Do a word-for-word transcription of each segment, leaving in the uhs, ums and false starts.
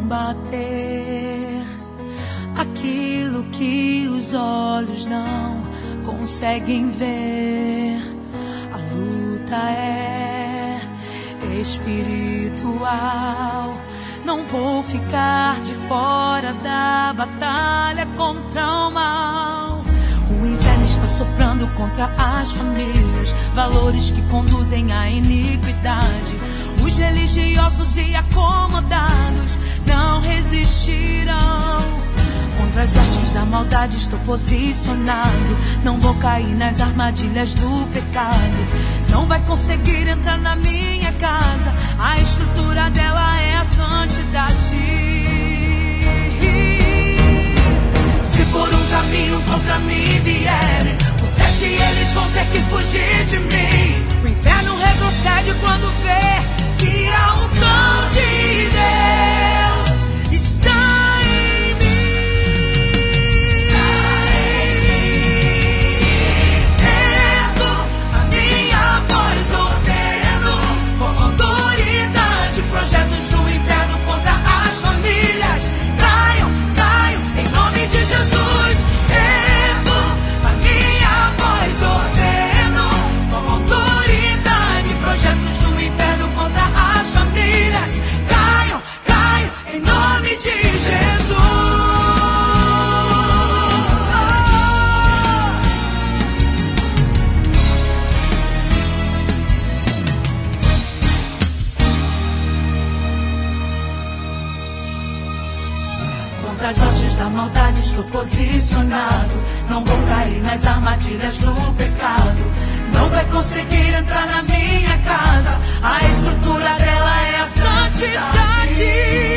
combater aquilo que os olhos não conseguem ver. A luta é espiritual. Não vou ficar de fora da batalha contra o mal. O inferno está soprando contra as famílias, valores que conduzem à iniquidade. Os religiosos e acomodados não resistirão. Contra as hostes da maldade estou posicionado. Não vou cair nas armadilhas do pecado. Não vai conseguir entrar na minha casa. A estrutura dela é a santidade. Se por um caminho contra mim vierem, por sete eles vão ter que fugir de mim. O inferno retrocede quando vê que a unção de Deus está em mim. Está em mim. Ergo a minha voz, ordeno com autoridade projetos do inferno contra as famílias. Caiam, caiam em nome de Jesus. Ergo a minha voz, ordeno com autoridade projetos do inferno contra as famílias. Caiam, caiam em nome de Jesus. Contra as hostes da maldade estou posicionado. Não vou cair nas armadilhas do pecado. Não vai conseguir entrar na minha casa. A estrutura dela é a santidade.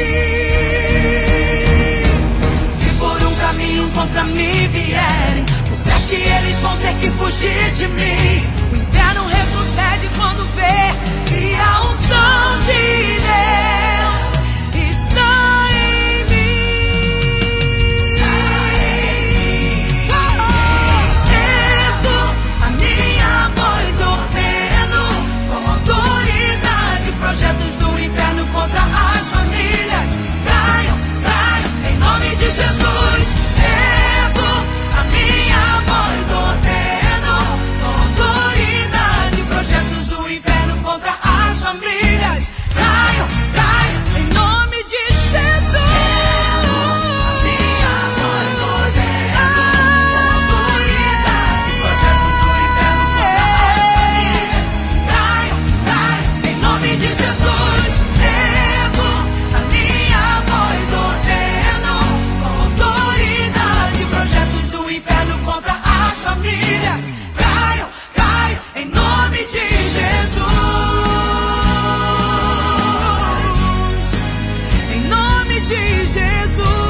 Se por um caminho contra mim vierem, por sete eles vão ter que fugir de mim. O inferno retrocede quando vê que a unção de Deus está em mim. Está em mim. Ergo a minha voz, ordeno com autoridade projetos do inferno contra as famílias. Caiam, caiam em nome de Jesus. Ergo a minha voz, ordeno com autoridade projetos do inferno contra as famílias. Caiam, caiam em nome de Jesus. A minha voz, ordeno com autoridade projetos do inferno contra as famílias. Caiam, caiam em nome de Jesus. Ergo a minha voz, ordeno com autoridade projetos do inferno contra as famílias. Caiam, caiam em nome de Jesus. Em nome de Jesus.